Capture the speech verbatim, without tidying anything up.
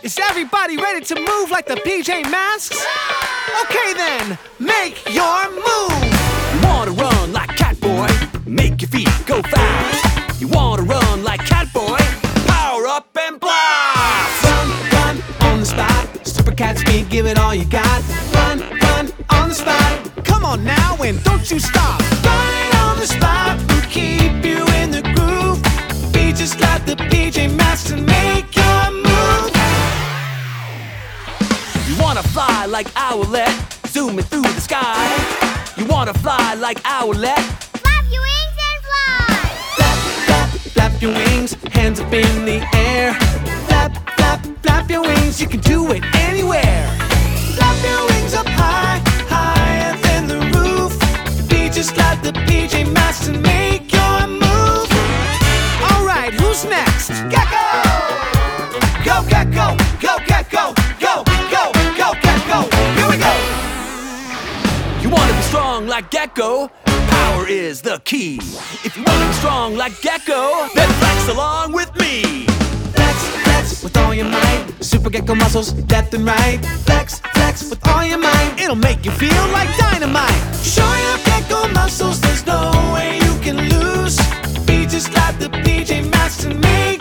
Is everybody ready to move like the P J Masks? Okay then, make your move! You wanna run like Catboy? Make your feet go fast. You wanna run like Catboy? Power up and blast! Run, run on the spot. Super cat speed, give it all you got. Run, run on the spot. Come on now and don't you stop. Right on the spot will keep you in the groove. Be just like the P J Masks and make your move. You wanna fly like Owlette, zooming through the sky. You wanna fly like Owlette? Flap your wings and fly! Flap, flap, flap your wings, hands up in the air. Flap, flap, flap your wings, you can do it anywhere. Flap your wings up high, higher than the roof. Be just like the P J Masks and make your move. Alright, who's next? Gecko! Go, Gecko! Go, Gecko! Go, go, go, Gecko! Here we go! You wanna be strong like Gecko? Power is the key. If you wanna be strong like Gecko, then flex along with me. Flex, flex with all your might. Super Gecko muscles, left and right. Flex, flex with all your might. It'll make you feel like dynamite. Show your Gecko muscles, there's no way you can lose. Be just like the P J Masks and me.